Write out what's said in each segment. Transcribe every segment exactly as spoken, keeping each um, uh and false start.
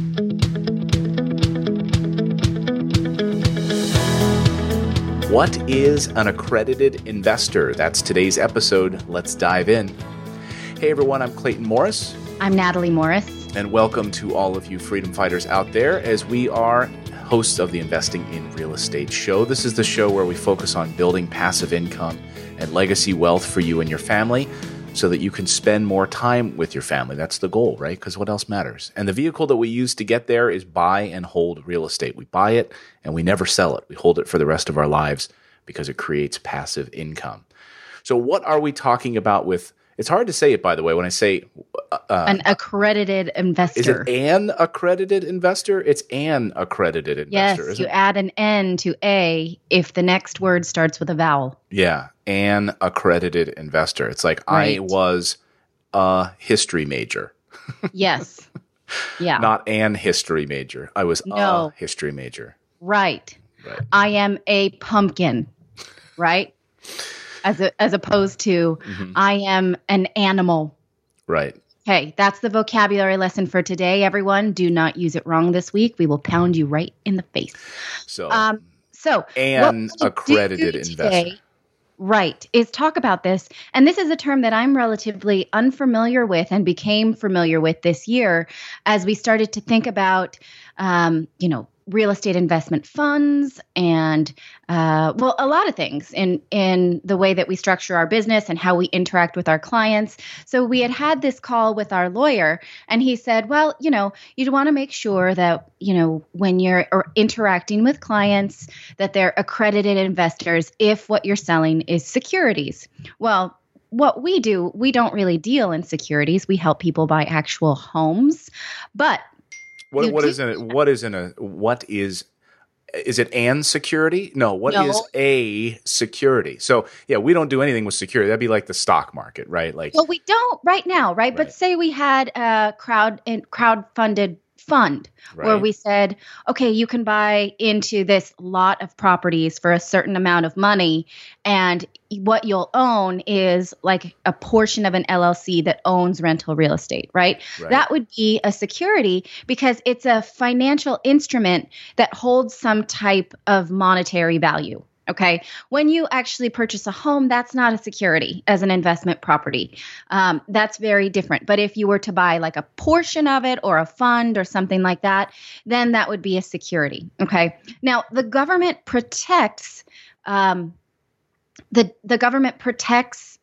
What is an accredited investor? That's today's episode. Let's dive in. Hey everyone, I'm Clayton Morris. I'm Natalie Morris. And welcome to all of you freedom fighters out there as we are hosts of the Investing in Real Estate show. This is the show where we focus on building passive income and legacy wealth for you and your family so that you can spend more time with your family. That's the goal, right? Because what else matters? And the vehicle that we use to get there is buy and hold real estate. We buy it and we never sell it. We hold it for the rest of our lives because it creates passive income. So what are we talking about with, it's hard to say it, by the way, when I say uh, an accredited investor. Is it an accredited investor? It's an accredited investor. Yes, isn't you it? add an N to A if the next word starts with a vowel. Yeah, an accredited investor. It's like Right. I was a history major. Yes. Yeah. Not an history major. I was No. a history major. Right. Right. I am a pumpkin. Right? As a, as opposed to Mhm. I am an animal. Right. Okay, that's the vocabulary lesson for today, everyone. Do not use it wrong this week. We will pound you right in the face. So Um, so an what we'll accredited do investor. today, right, is talk about this. And this is a term that I'm relatively unfamiliar with and became familiar with this year as we started to think about, um, you know, real estate investment funds and, uh, well, a lot of things in, in the way that we structure our business and how we interact with our clients. So we had had this call with our lawyer and he said, well, you know, you'd want to make sure that, you know, when you're or interacting with clients, that they're accredited investors if what you're selling is securities. Well, what we do, we don't really deal in securities. We help people buy actual homes, but What you what do- is in it? What is in a what is is it an security? No, what No. is a security? So yeah, we don't do anything with security. That'd be like the stock market, right? Like Well, we don't right now, right? But Right. say we had a crowd and crowd-funded fund where Right. we said, okay, you can buy into this lot of properties for a certain amount of money, and what you'll own is like a portion of an L L C that owns rental real estate, right? Right. That would be a security because it's a financial instrument that holds some type of monetary value. Okay. When you actually purchase a home, that's not a security as an investment property. Um, that's very different. But if you were to buy like a portion of it or a fund or something like that, then that would be a security. Okay. Now, the government protects, um, the, the government protects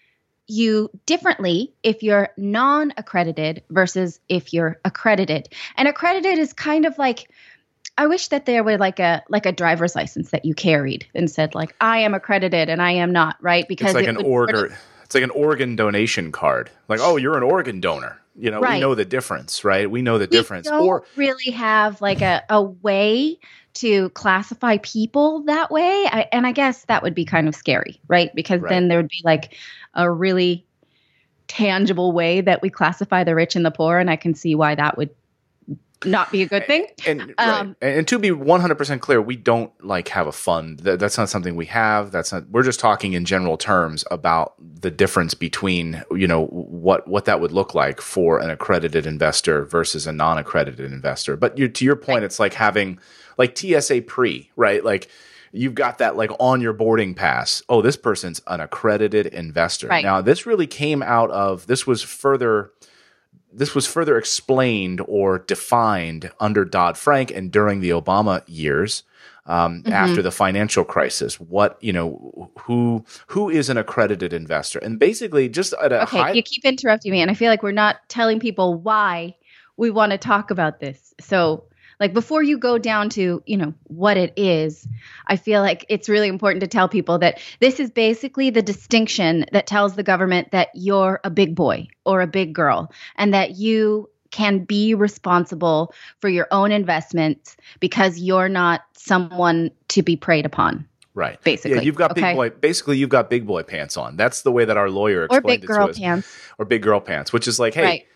you differently if you're non-accredited versus if you're accredited. And accredited is kind of like, I wish that there were like a like a driver's license that you carried and said like I am accredited and I am not, right? Because it's like it an would order. sort of- It's like an organ donation card. Like, oh, you're an organ donor. You know, we Right. know the difference, right? We know the we difference. don't Or really have like a, a way to classify people that way. I, and I guess that would be kind of scary, right? Because Right. then there would be like a really tangible way that we classify the rich and the poor. And I can see why that would not be a good thing. And, Um, right. and and to be one hundred percent clear, we don't like have a fund. That, that's not something we have. That's not. We're just talking in general terms about the difference between you know what what that would look like for an accredited investor versus a non-accredited investor. But you, to your point, it's like having like T S A pre, right? Like you've got that like on your boarding pass. Oh, this person's an accredited investor. Right. Now, this really came out of this was further. This was further explained or defined under Dodd-Frank and during the Obama years um, Mhm. after the financial crisis. What, you know, who who is an accredited investor? And basically just at a Okay, high you keep interrupting me, and I feel like we're not telling people why we want to talk about this. So, like before you go down to, you know, what it is, I feel like it's really important to tell people that this is basically the distinction that tells the government that you're a big boy or a big girl and that you can be responsible for your own investments because you're not someone to be preyed upon. right. basically, Yeah, you've got okay? big boy basically you've got big boy pants on. That's the way that our lawyer Or explained big it girl to us. pants. Or big girl pants, which is like, hey, Right.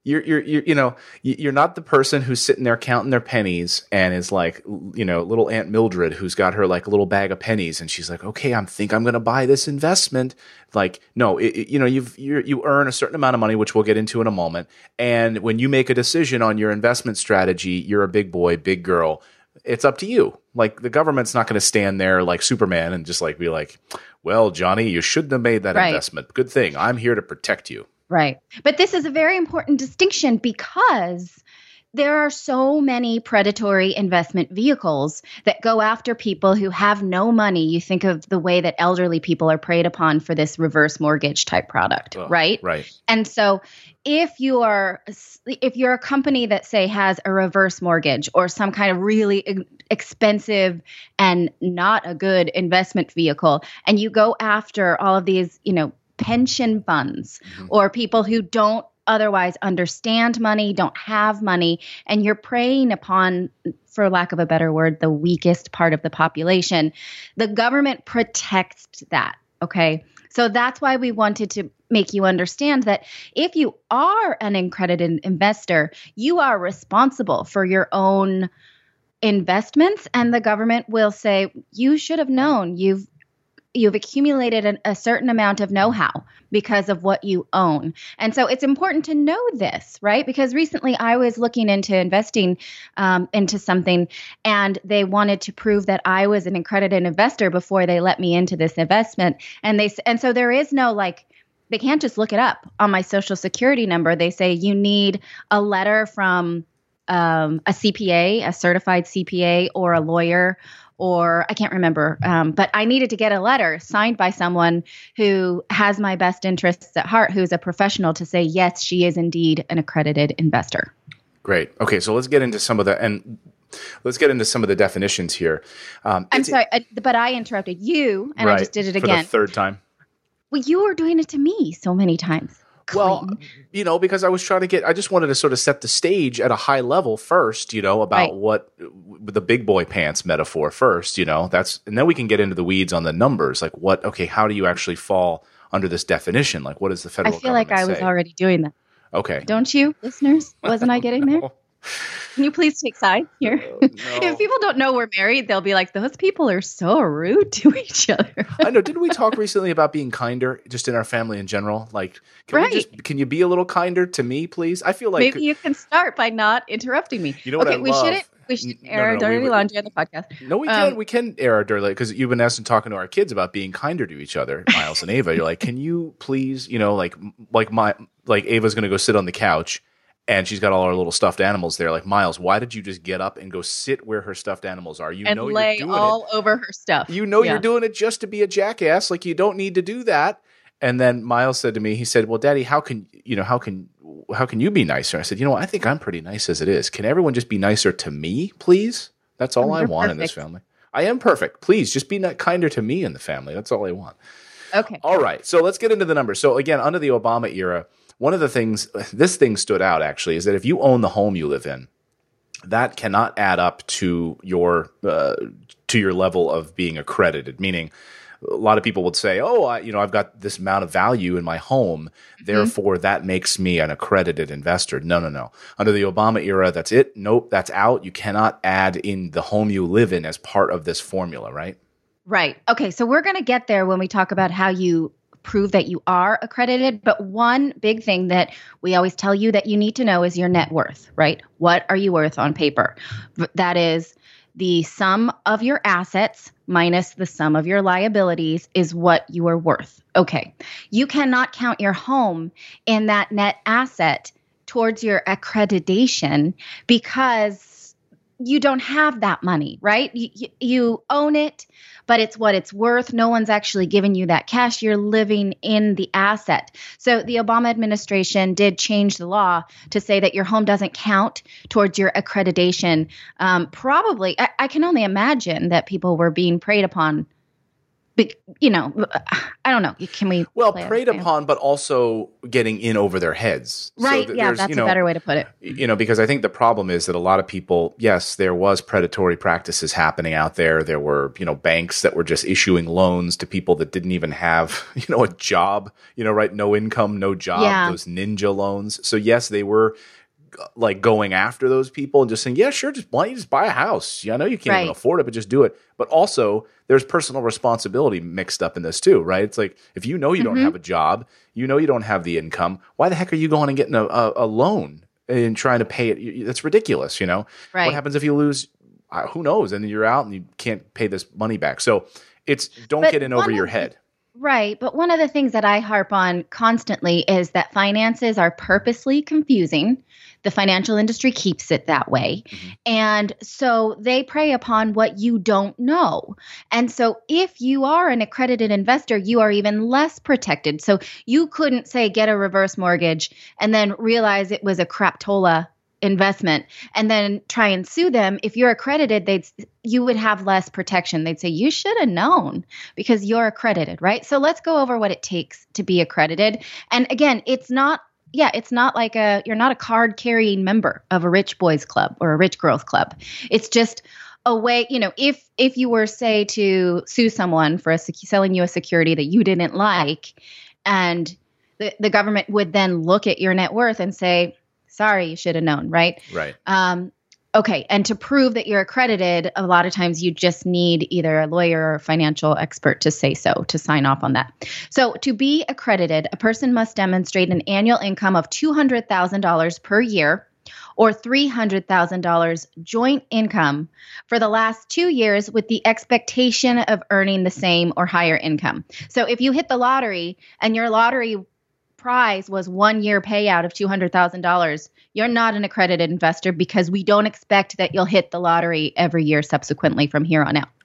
You're, you're, you're, you know, you're not the person who's sitting there counting their pennies and is like, you know, little Aunt Mildred who's got her like a little bag of pennies and she's like, okay, I think I'm going to buy this investment. Like, no, it, it, you know, you've, you you earn a certain amount of money, which we'll get into in a moment. And when you make a decision on your investment strategy, you're a big boy, big girl. It's up to you. Like the government's not going to stand there like Superman and just like be like, well, Johnny, you shouldn't have made that right. investment. Good thing. I'm here to protect you. Right. But this is a very important distinction because there are so many predatory investment vehicles that go after people who have no money. You think of the way that elderly people are preyed upon for this reverse mortgage type product, oh, right? Right. And so if you are if you're a company that say has a reverse mortgage or some kind of really expensive and not a good investment vehicle, and you go after all of these, you know, pension funds mm-hmm. or people who don't otherwise understand money, don't have money, and you're preying upon, for lack of a better word, the weakest part of the population, the government protects that, okay? So that's why we wanted to make you understand that if you are an accredited investor, you are responsible for your own investments, and the government will say, you should have known. You've You've accumulated an, a certain amount of know-how because of what you own. And so it's important to know this, right? Because recently I was looking into investing um, into something, and they wanted to prove that I was an accredited investor before they let me into this investment. And they and so there is no like, they can't just look it up on my social security number. They say you need a letter from um, a C P A, a certified C P A, or a lawyer, or I can't remember, um, but I needed to get a letter signed by someone who has my best interests at heart, who's a professional, to say, yes, she is indeed an accredited investor. Great. Okay, so let's get into some of the, and let's get into some of the definitions here. Um, I'm sorry, I, but I interrupted you, and right, I just did it for again. the third time. Well, you were doing it to me so many times. Well, you know, because I was trying to get, I just wanted to sort of set the stage at a high level first, you know, about right. what the big boy pants metaphor first, you know, that's, and then we can get into the weeds on the numbers, like what, okay, how do you actually fall under this definition? Like, what does the federal I feel government like I was say? already doing that. Okay. Don't you, listeners? Wasn't I getting there? Can you please take sides here? Uh, no. If people don't know we're married, they'll be like, those people are so rude to each other. I know. Didn't we talk recently about being kinder just in our family in general? Like, can, right. we just, can you be a little kinder to me, please? I feel like maybe you can start by not interrupting me. You know what okay, I we love? shouldn't. We should No, air our no, no, we dirty would- laundry on the podcast. No, we Um, can. We can air our dirty because you've been asking, talking to our kids about being kinder to each other, Miles and Ava. You're like, can you please, you know, like, like my, like Ava's going to go sit on the couch, and she's got all her little stuffed animals there. Like, Miles, why did you just get up and go sit where her stuffed animals are? You and know lay you're doing all it. over her stuff. You know Yeah. you're doing it just to be a jackass. Like, you don't need to do that. And then Miles said to me, he said, "Well, Daddy, how can you know how can how can you be nicer?" I said, "You know, I think I'm pretty nice as it is. Can everyone just be nicer to me, please? That's all Oh, I you're want in this perfect. family. I am perfect. Please, just be not kinder to me in the family. That's all I want." Okay. All right. So let's get into the numbers. So again, under the Obama era, one of the things, this thing stood out actually, is that if you own the home you live in, that cannot add up to your uh, to your level of being accredited. Meaning, a lot of people would say, "Oh, I, you know, I've got this amount of value in my home, therefore that makes me an accredited investor." No, no, no. Under the Obama era, that's it. Nope, that's out. You cannot add in the home you live in as part of this formula, right? Right. Okay. So we're going to get there when we talk about how you prove that you are accredited. But one big thing that we always tell you that you need to know is your net worth, right? What are you worth on paper? That is the sum of your assets minus the sum of your liabilities is what you are worth. Okay. You cannot count your home in that net asset towards your accreditation because you don't have that money, right? You, you, you own it, but it's what it's worth. No one's actually giving you that cash. You're living in the asset. So the Obama administration did change the law to say that your home doesn't count towards your accreditation. Um, probably, I, I can only imagine that people were being preyed upon But, you know, I don't know. Can we? Well, play preyed upon, but also getting in over their heads. Right. So th- yeah, that's you know, a better way to put it. You know, because I think the problem is that a lot of people, yes, there was predatory practices happening out there. There were, you know, banks that were just issuing loans to people that didn't even have, you know, a job, you know, right? No income, no job, Yeah. those ninja loans. So yes, they were like going after those people and just saying, yeah, sure, just why don't you just buy a house? Yeah, I know you can't even Right. afford it, but just do it. But also there's personal responsibility mixed up in this too, right? It's like, if you know you don't Mhm. have a job, you know you don't have the income, why the heck are you going and getting a, a, a loan and trying to pay it? You- That's ridiculous, you know? Right. What happens if you lose? Uh, who knows? And then you're out and you can't pay this money back. So it's, don't But get in one over of your the- head. Right. But one of the things that I harp on constantly is that finances are purposely confusing. The financial industry keeps it that way. Mhm. And so they prey upon what you don't know. And so if you are an accredited investor, you are even less protected. So you couldn't say get a reverse mortgage and then realize it was a craptola investment and then try and sue them. If you're accredited, they'd you would have less protection. They'd say you should have known because you're accredited, right? So let's go over what it takes to be accredited. And again, it's not yeah, it's not like a you're not a card carrying member of a rich boys club or a rich girls club. It's just a way, you know, if if you were say to sue someone for a, selling you a security that you didn't like, and the, the government would then look at your net worth and say, sorry, you should have known, right? Right. Um, okay. And to prove that you're accredited, a lot of times you just need either a lawyer or a financial expert to say so, to sign off on that. So to be accredited, a person must demonstrate an annual income of two hundred thousand dollars per year or three hundred thousand dollars joint income for the last two years with the expectation of earning the same or higher income. So if you hit the lottery and your lottery prize was one year payout of two hundred thousand dollars, you're not an accredited investor because we don't expect that you'll hit the lottery every year subsequently from here on out.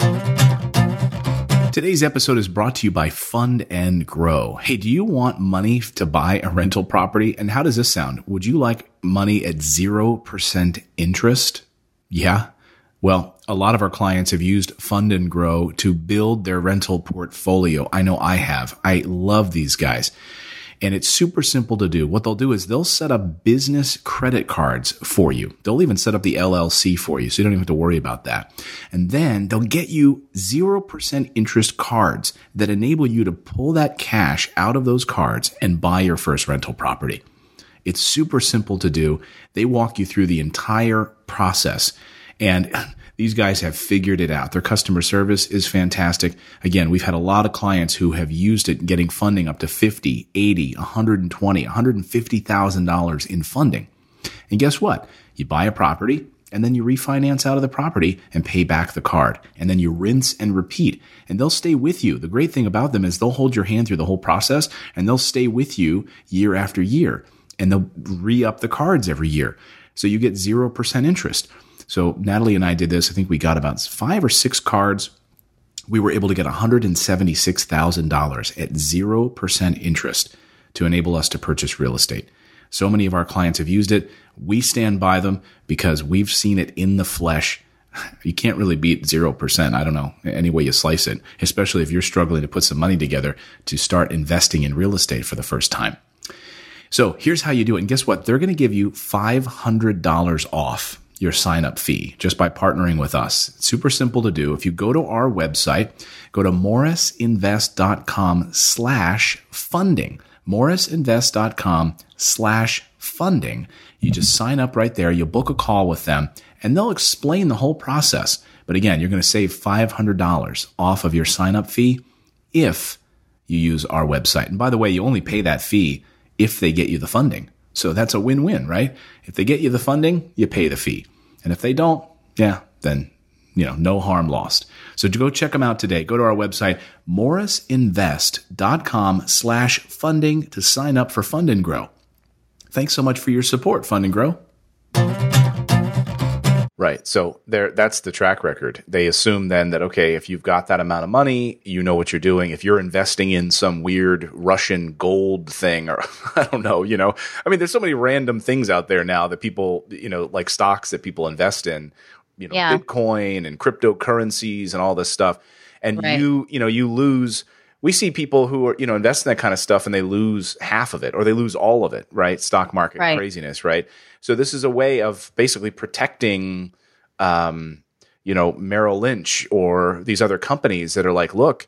Today's episode is brought to you by Fund and Grow. Hey, do you want money to buy a rental property? And how does this sound? Would you like money at zero percent interest? Yeah. Well, a lot of our clients have used Fund and Grow to build their rental portfolio. I know I have. I love these guys. And it's super simple to do. What they'll do is they'll set up business credit cards for you. They'll even set up the L L C for you, so you don't even have to worry about that. And then they'll get you zero percent interest cards that enable you to pull that cash out of those cards and buy your first rental property. It's super simple to do. They walk you through the entire process. And these guys have figured it out. Their customer service is fantastic. Again, we've had a lot of clients who have used it getting funding up to fifty, eighty, one hundred twenty, one hundred fifty thousand dollars in funding. And guess what? You buy a property and then you refinance out of the property and pay back the card. And then you rinse and repeat. And they'll stay with you. The great thing about them is they'll hold your hand through the whole process and they'll stay with you year after year. And they'll re-up the cards every year. So you get zero percent interest. So Natalie and I did this. I think we got about five or six cards. We were able to get one hundred seventy-six thousand dollars at zero percent interest to enable us to purchase real estate. So many of our clients have used it. We stand by them because we've seen it in the flesh. You can't really beat zero percent. I don't know, any way you slice it, especially if you're struggling to put some money together to start investing in real estate for the first time. So here's how you do it. And guess what? They're going to give you five hundred dollars off your sign-up fee just by partnering with us. It's super simple to do. If you go to our website, go to morrisinvest.com slash funding, morrisinvest.com slash funding. You just sign up right there. You book a call with them and they'll explain the whole process. But again, you're going to save five hundred dollars off of your sign-up fee if you use our website. And by the way, you only pay that fee if they get you the funding. So that's a win-win, right? If they get you the funding, you pay the fee. And if they don't, yeah, then, you know, no harm lost. So to go check them out today, go to our website, morrisinvest.com slash funding to sign up for Fund and Grow. Thanks so much for your support, Fund and Grow. Right. So there, that's the track record. They assume then that, okay, if you've got that amount of money, you know what you're doing. If you're investing in some weird Russian gold thing, or I don't know, you know, I mean, there's so many random things out there now that people, you know, like stocks that people invest in, you know, yeah. Bitcoin and cryptocurrencies and all this stuff. and Right. you, you know, you lose. We see people who are, you know, invest in that kind of stuff and they lose half of it or they lose all of it, right? Stock market Right. craziness, right? So this is a way of basically protecting, um, you know, Merrill Lynch or these other companies that are like, look,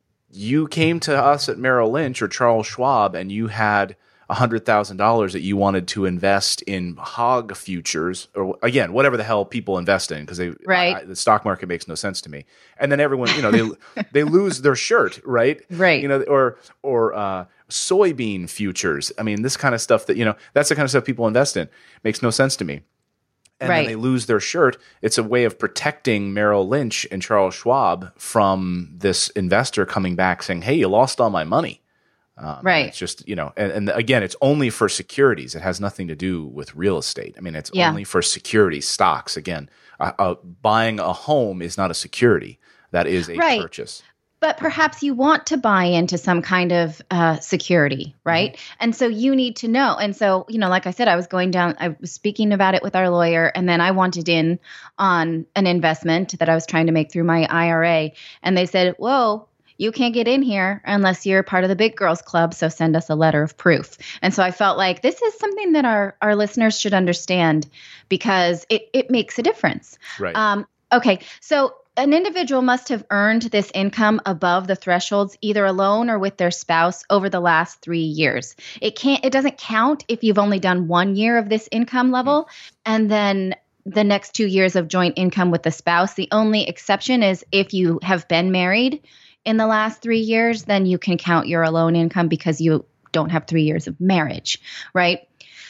you came to us at Merrill Lynch or Charles Schwab and you had one hundred thousand dollars that you wanted to invest in hog futures or, again, whatever the hell people invest in because they Right. I, the stock market makes no sense to me. And then everyone, you know, they they lose their shirt, right? Right. You know, or or uh, soybean futures. I mean, this kind of stuff that, you know, that's the kind of stuff people invest in. Makes no sense to me. And Right. then they lose their shirt. It's a way of protecting Merrill Lynch and Charles Schwab from this investor coming back saying, hey, you lost all my money. Um, Right. It's just, you know, and, and again, it's only for securities. It has nothing to do with real estate. I mean, it's Yeah. only for security stocks. Again, uh, uh, buying a home is not a security. That is a Right. purchase. But perhaps you want to buy into some kind of uh, security, right? Mm-hmm. And so you need to know. And so, you know, like I said, I was going down, I was speaking about it with our lawyer, and then I wanted in on an investment that I was trying to make through my I R A. And they said, whoa, you can't get in here unless you're part of the Big Girls Club. So send us a letter of proof. And so I felt like this is something that our, our listeners should understand because it, it makes a difference. Right. Um, okay. So an individual must have earned this income above the thresholds either alone or with their spouse over the last three years. It can't, it doesn't count if you've only done one year of this income level and then the next two years of joint income with the spouse. The only exception is if you have been married in the last three years, then you can count your alone income because you don't have three years of marriage, right?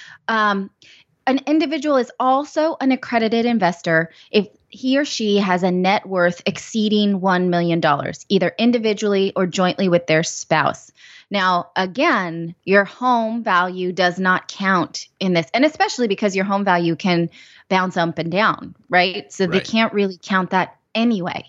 Um, an individual is also an accredited investor if he or she has a net worth exceeding one million dollars, either individually or jointly with their spouse. Now, again, your home value does not count in this, and especially because your home value can bounce up and down, right? So they Right. can't really count that anyway.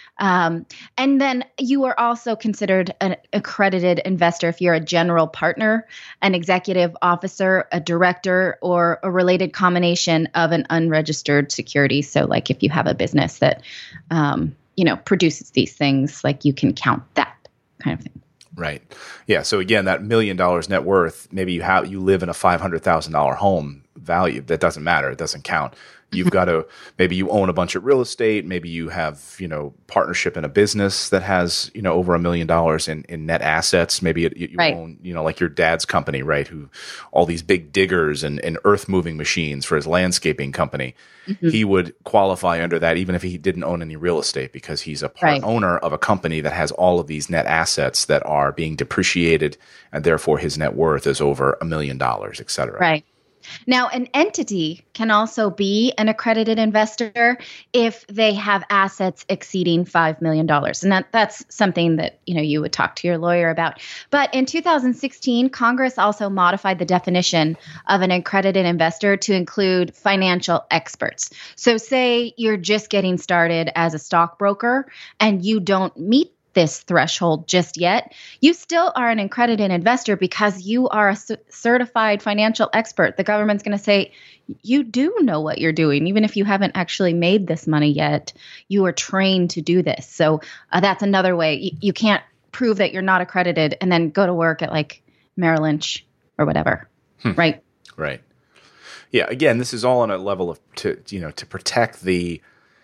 Um, and then you are also considered an accredited investor if you're a general partner, an executive officer, a director, or a related combination of an unregistered security. So like if you have a business that, um, you know, produces these things, like you can count that kind of thing. Right. Yeah. So again, that million dollars net worth, maybe you have, you live in a five hundred thousand dollars home value. That doesn't matter. It doesn't count. You've got to, maybe you own a bunch of real estate. Maybe you have, you know, partnership in a business that has, you know, over a million dollars in, in net assets. Maybe you, you Right. own, you know, like your dad's company, right? Who all these big diggers and, and earth moving machines for his landscaping company. Mm-hmm. He would qualify under that even if he didn't own any real estate because he's a part Right. owner of a company that has all of these net assets that are being depreciated and therefore his net worth is over a million dollars, et cetera. Right. Now, an entity can also be an accredited investor if they have assets exceeding five million dollars. And that, that's something that, you know, you would talk to your lawyer about. But in two thousand sixteen, Congress also modified the definition of an accredited investor to include financial experts. So say you're just getting started as a stockbroker and you don't meet this threshold just yet, you still are an accredited investor because you are a c- certified financial expert. The government's going to say, you do know what you're doing. Even if you haven't actually made this money yet, you are trained to do this. So uh, that's another way. You, you can't prove that you're not accredited and then go to work at like Merrill Lynch or whatever, Hmm. right? Right. Yeah. Again, this is all on a level of, to, you know, to protect the,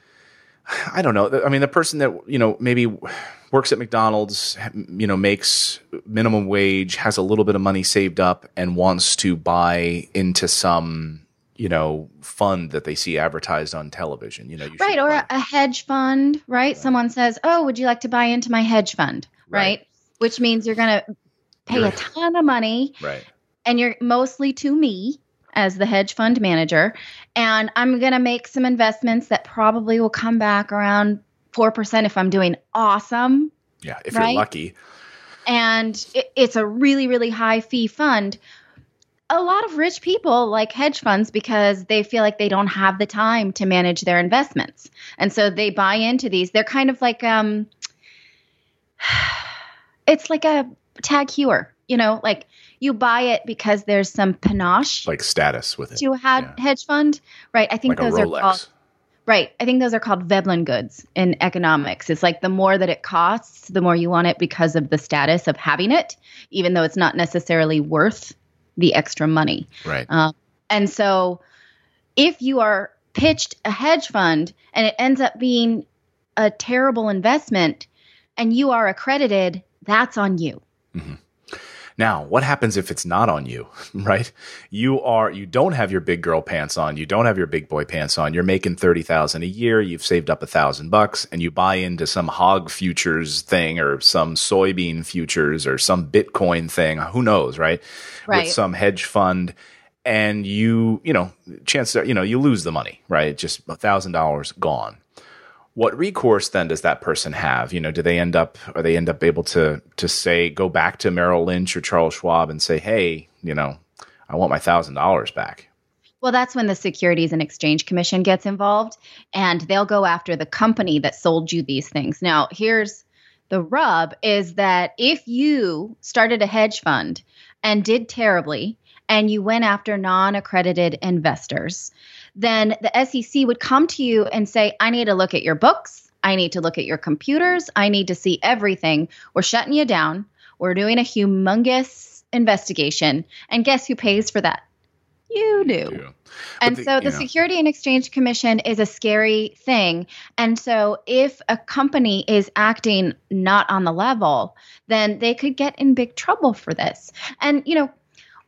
I don't know. I mean, the person that, you know, maybe works at McDonald's, you know, makes minimum wage, has a little bit of money saved up and wants to buy into some, you know, fund that they see advertised on television, you know, you Right. should Or buy- a, a hedge fund, right? Someone says, oh, would you like to buy into my hedge fund? Right. Right. Which means you're going to pay You're- a ton of money right. and you're mostly to me as the hedge fund manager. And I'm going to make some investments that probably will come back around four percent if I'm doing awesome. Yeah. If Right. you're lucky. And it, it's a really, really high fee fund. A lot of rich people like hedge funds because they feel like they don't have the time to manage their investments. And so they buy into these. They're kind of like, um, it's like a Tag Heuer, you know, like you buy it because there's some panache Like status with it. to a had Yeah. hedge fund, right? I think Like a those are Rolex. called, Right. I think those are called Veblen goods in economics. It's like the more that it costs, the more you want it because of the status of having it, even though it's not necessarily worth the extra money. Right. Um, and so if you are pitched a hedge fund and it ends up being a terrible investment and you are accredited, that's on you. Mm-hmm. Now, what happens if it's not on you, right? You are, you don't have your big girl pants on. You don't have your big boy pants on. You're making thirty thousand a year. You've saved up a thousand bucks and you buy into some hog futures thing or some soybean futures or some Bitcoin thing. Who knows, right? Right. With some hedge fund. And you, you know, chances are, you know, you lose the money, right? Just a thousand dollars gone. What recourse then does that person have? You know, do they end up, or they end up able to to say, go back to Merrill Lynch or Charles Schwab and say, hey, you know, I want my thousand dollars back? Well, that's when the Securities and Exchange Commission gets involved, and they'll go after the company that sold you these things. Now, here's the rub: is that if you started a hedge fund and did terribly, and you went after non-accredited investors, then the S E C would come to you and say, I need to look at your books. I need to look at your computers. I need to see everything. We're shutting you down. We're doing a humongous investigation. And guess who pays for that? You do. You do. And the, so the Security and Exchange Commission is a scary thing. And so if a company is acting not on the level, then they could get in big trouble for this. And, you know,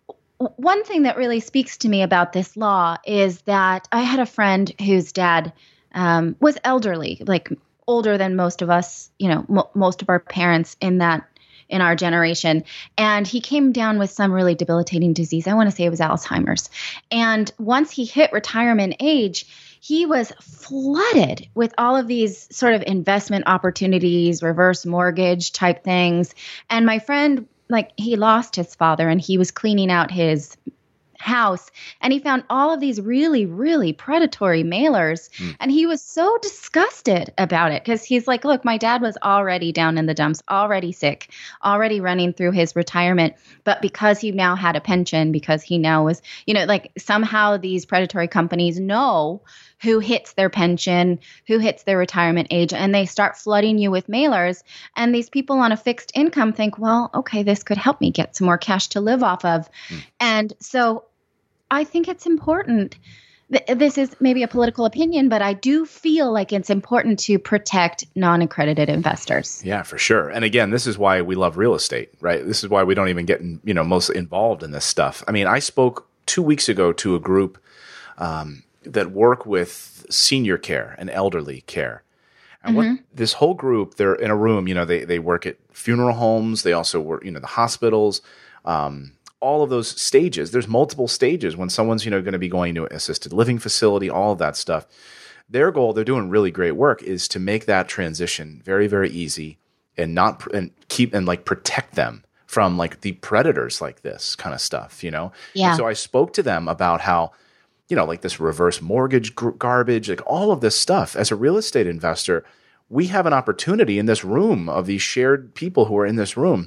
one thing that really speaks to me about this law is that I had a friend whose dad um, was elderly, like older than most of us, you know, m- most of our parents in that in our generation. And he came down with some really debilitating disease. I want to say it was Alzheimer's. And once he hit retirement age, he was flooded with all of these sort of investment opportunities, reverse mortgage type things. And my friend, like, he lost his father and he was cleaning out his house and he found all of these really, really predatory mailers. Mm. And he was so disgusted about it because he's like, look, my dad was already down in the dumps, already sick, already running through his retirement. But because he now had a pension, because he now was, you know, like somehow these predatory companies know who hits their pension, who hits their retirement age, and they start flooding you with mailers. And these people on a fixed income think, well, okay, this could help me get some more cash to live off of. Mm. And so I think it's important. This is maybe a political opinion, but I do feel like it's important to protect non-accredited investors. Yeah, for sure. And again, this is why we love real estate, right? This is why we don't even get, in, you know, most involved in this stuff. I mean, I spoke two weeks ago to a group um, that work with senior care and elderly care. And mm-hmm. what this whole group, they're in a room, you know, they they work at funeral homes. They also work, you know, the hospitals, um, all of those stages. There's multiple stages when someone's, you know, going to be going to an assisted living facility, all of that stuff. Their goal, they're doing really great work, is to make that transition very, very easy and not and keep and like protect them from like the predators like this kind of stuff, you know? Yeah. And so I spoke to them about how, you know, like this reverse mortgage gr- garbage, like all of this stuff. As a real estate investor, we have an opportunity in this room of these shared people who are in this room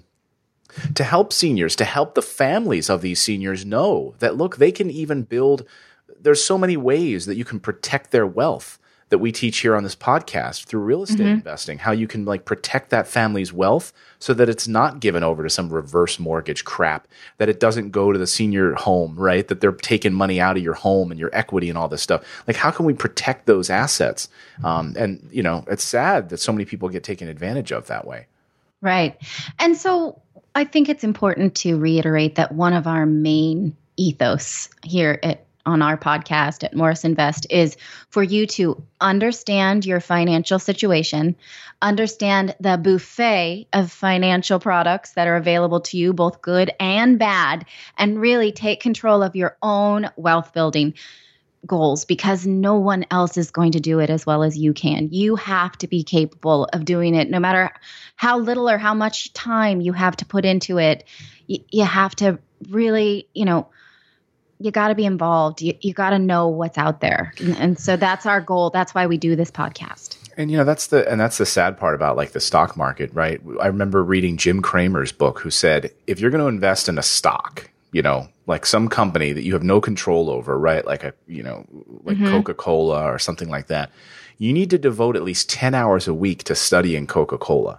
to help seniors, to help the families of these seniors know that, look, they can even build – there's so many ways that you can protect their wealth that we teach here on this podcast through real estate mm-hmm. investing, how you can like protect that family's wealth so that it's not given over to some reverse mortgage crap, that it doesn't go to the senior home, right? That they're taking money out of your home and your equity and all this stuff. Like, how can we protect those assets? Um, and, you know, it's sad that so many people get taken advantage of that way. Right. And so I think it's important to reiterate that one of our main ethos here at on our podcast at Morris Invest is for you to understand your financial situation, understand the buffet of financial products that are available to you, both good and bad, and really take control of your own wealth building goals, because no one else is going to do it as well as you can. You have to be capable of doing it, no matter how little or how much time you have to put into it. You, you have to really, you know, you got to be involved. You, you got to know what's out there. And, and so that's our goal. That's why we do this podcast. And, you know, that's the, and that's the sad part about like the stock market, right? I remember reading Jim Cramer's book, who said, if you're going to invest in a stock, you know, like some company that you have no control over, right? Like a, you know, like mm-hmm. Coca-Cola or something like that. You need to devote at least ten hours a week to studying Coca-Cola.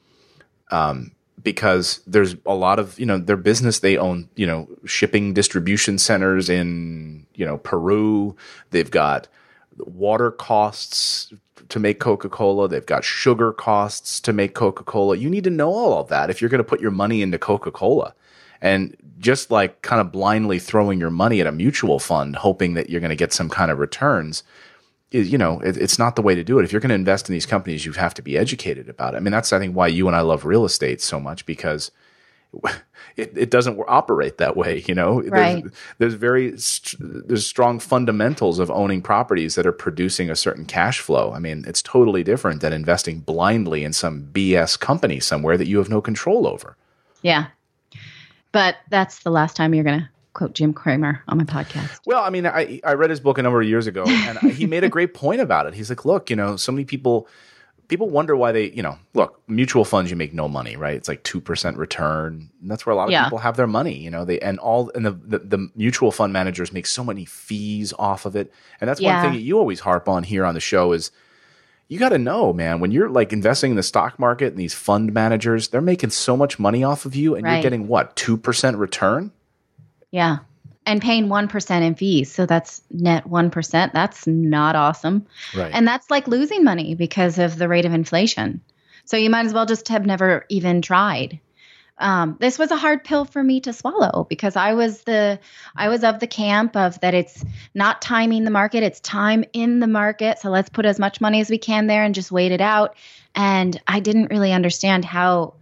Um, because there's a lot of, you know, their business, they own, you know, shipping distribution centers in, you know, Peru. They've got water costs to make Coca-Cola. They've got sugar costs to make Coca-Cola. You need to know all of that if you're going to put your money into Coca-Cola. And just like kind of blindly throwing your money at a mutual fund, hoping that you're going to get some kind of returns, is, you know, it, it's not the way to do it. If you're going to invest in these companies, you have to be educated about it. I mean, that's, I think, why you and I love real estate so much, because it, it doesn't operate that way. You know, right. there's, there's very st- there's strong fundamentals of owning properties that are producing a certain cash flow. I mean, it's totally different than investing blindly in some B S company somewhere that you have no control over. Yeah. But that's the last time you're going to quote Jim Cramer on my podcast. Well, I mean, I, I read his book a number of years ago, and he made a great point about it. He's like, look, you know, so many people people wonder why they, you know, look, mutual funds, you make no money, right? It's like two percent return. And that's where a lot of yeah. people have their money, you know, they, and all, and the, the, the mutual fund managers make so many fees off of it. And that's yeah. one thing that you always harp on here on the show is, you got to know, man, when you're like investing in the stock market and these fund managers, they're making so much money off of you, and right. you're getting what, two percent return? Yeah. And paying one percent in fees. So that's net one percent. That's not awesome. Right. And that's like losing money because of the rate of inflation. So you might as well just have never even tried. Um, this was a hard pill for me to swallow, because I was the I was of the camp of that it's not timing the market, it's time in the market. So let's put as much money as we can there and just wait it out. And I didn't really understand how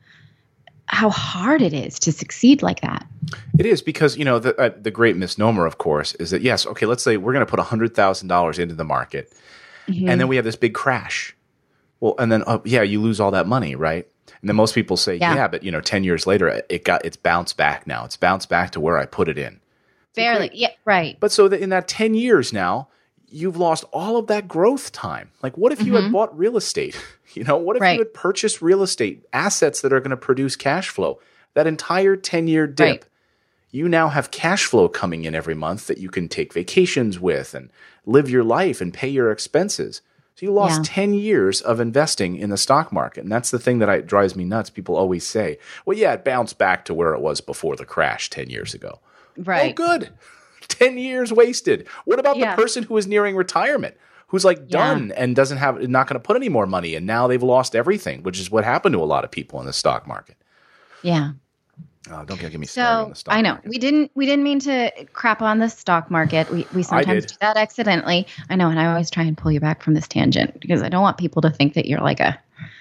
how hard it is to succeed like that. It is, because, you know, the uh, the great misnomer, of course, is that, yes, okay, let's say we're going to put one hundred thousand dollars into the market, mm-hmm. and then we have this big crash. Well, and then, uh, yeah, you lose all that money, right? And then most people say, yeah. yeah, but, you know, ten years later, it got it's bounced back now. It's bounced back to where I put it in. It's Barely. Yeah, right. But so that in that ten years now, you've lost all of that growth time. Like, what if you mm-hmm. had bought real estate? You know, what if right. you had purchased real estate, assets that are going to produce cash flow? That entire ten-year dip, right. you now have cash flow coming in every month that you can take vacations with and live your life and pay your expenses. So you lost yeah. ten years of investing in the stock market. And that's the thing that I, drives me nuts. People always say, well, yeah, it bounced back to where it was before the crash ten years ago. Right. Oh, good. ten years wasted. What about yeah. the person who is nearing retirement, who's like done yeah. and doesn't have, not going to put any more money, and now they've lost everything, which is what happened to a lot of people in the stock market. Yeah. Oh, don't get me started so, on the stock I know market. we didn't we didn't mean to crap on the stock market. We we sometimes do that accidentally. I know, and I always try and pull you back from this tangent, because I don't want people to think that you're like a,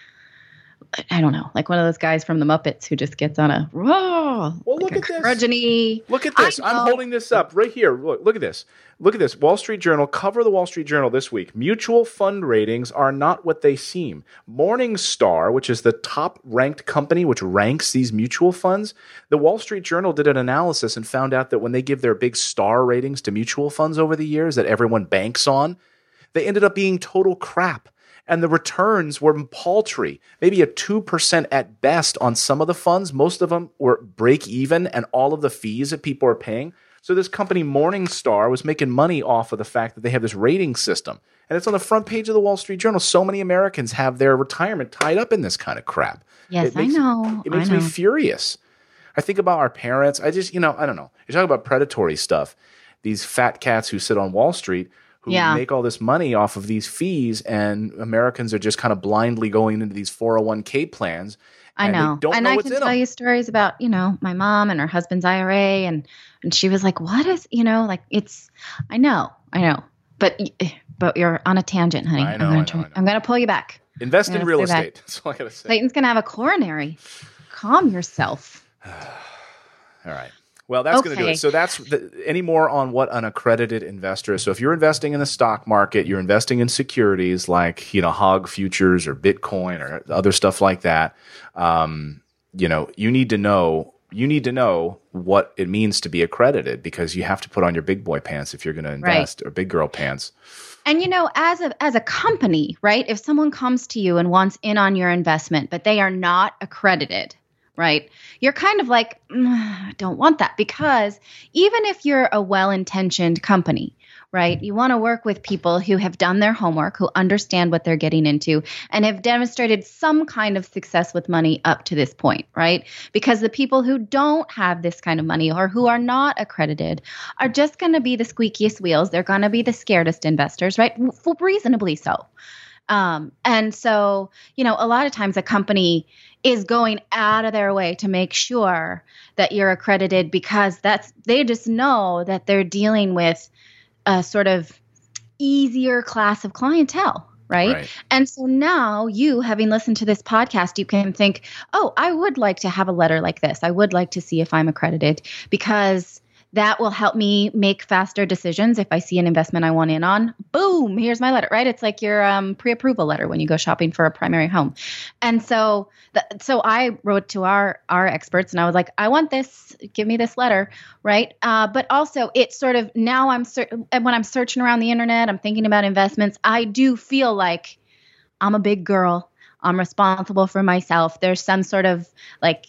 I don't know, like one of those guys from the Muppets who just gets on a, whoa, well, like look a at this. Curmudgeon-y. Look at this. I'm holding this up right here. Look, look at this. Look at this. Wall Street Journal, cover of the Wall Street Journal this week. Mutual fund ratings are not what they seem. Morningstar, which is the top-ranked company which ranks these mutual funds, the Wall Street Journal did an analysis and found out that when they give their big star ratings to mutual funds over the years that everyone banks on, they ended up being total crap. And the returns were paltry, maybe a two percent at best on some of the funds. Most of them were break even, and all of the fees that people are paying. So this company, Morningstar, was making money off of the fact that they have this rating system. And it's on the front page of the Wall Street Journal. So many Americans have their retirement tied up in this kind of crap. Yes, it makes, I know. It makes I know. me furious. I think about our parents. I just, you know, I don't know. You're talking about predatory stuff. These fat cats who sit on Wall Street who yeah. make all this money off of these fees, and Americans are just kind of blindly going into these four oh one k plans. I and know. Don't and know I what's can in tell them. you stories about, you know, my mom and her husband's I R A, and, and she was like, what is, you know, like it's, I know, I know, but, but you're on a tangent, honey. I know, I'm going to I'm going to pull you back. Invest in real estate. Back. That's all I got to say. Clayton's going to have a coronary. Calm yourself. All right. Well, that's okay. going to do it. So that's the, any more on what an accredited investor is. So if you're investing in the stock market, you're investing in securities like, you know, Hog futures or Bitcoin or other stuff like that. Um, you know, you need to know you need to know what it means to be accredited, because you have to put on your big boy pants if you're going to invest, right. or big girl pants. And, you know, as a as a company, right, if someone comes to you and wants in on your investment, but they are not accredited, right? You're kind of like, mm, I don't want that, because even if you're a well-intentioned company, right, you want to work with people who have done their homework, who understand what they're getting into, and have demonstrated some kind of success with money up to this point, right? Because the people who don't have this kind of money or who are not accredited are just going to be the squeakiest wheels. They're going to be the scaredest investors, right? F- reasonably so. Um, and so, you know, a lot of times a company is going out of their way to make sure that you're accredited, because that's, they just know that they're dealing with a sort of easier class of clientele, right? right? And so now you, having listened to this podcast, you can think, oh, I would like to have a letter like this. I would like to see if I'm accredited, because that will help me make faster decisions. If I see an investment I want in on, boom, here's my letter, right? It's like your um, pre-approval letter when you go shopping for a primary home. And so the, so I wrote to our our experts and I was like, I want this, give me this letter, right? Uh, but also it's sort of, now I'm ser- when I'm searching around the internet, I'm thinking about investments, I do feel like I'm a big girl. I'm responsible for myself. There's some sort of like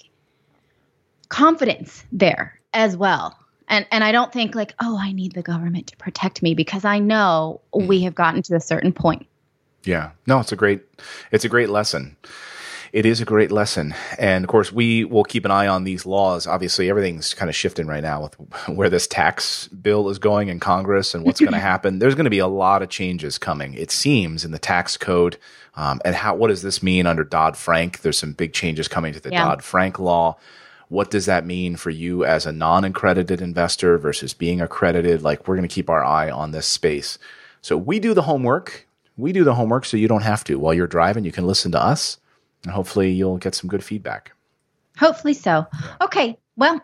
confidence there as well. And and I don't think like, oh, I need the government to protect me, because I know we have gotten to a certain point. Yeah. No, it's a great, it's a great lesson. It is a great lesson. And of course, we will keep an eye on these laws. Obviously, everything's kind of shifting right now with where this tax bill is going in Congress and what's going to happen. There's going to be a lot of changes coming, it seems, in the tax code. Um, and how, what does this mean under Dodd-Frank? There's some big changes coming to the yeah. Dodd-Frank law. What does that mean for you as a non-accredited investor versus being accredited? Like, we're going to keep our eye on this space. So we do the homework. We do the homework so you don't have to. While you're driving, you can listen to us, and hopefully you'll get some good feedback. Hopefully so. Okay. Well,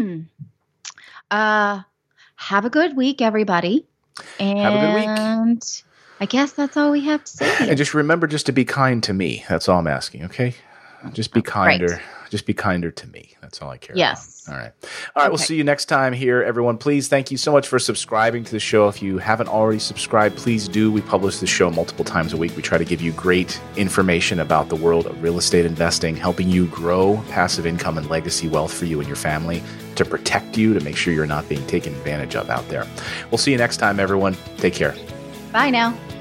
uh, have a good week, everybody. And have a good week. I guess that's all we have to say. And just remember just to be kind to me. That's all I'm asking, okay? Just be kinder. Right. Just be kinder to me. That's all I care yes. about. All right. All right. Okay. We'll see you next time here, everyone. Please, thank you so much for subscribing to the show. If you haven't already subscribed, please do. We publish the show multiple times a week. We try to give you great information about the world of real estate investing, helping you grow passive income and legacy wealth for you and your family, to protect you, to make sure you're not being taken advantage of out there. We'll see you next time, everyone. Take care. Bye now.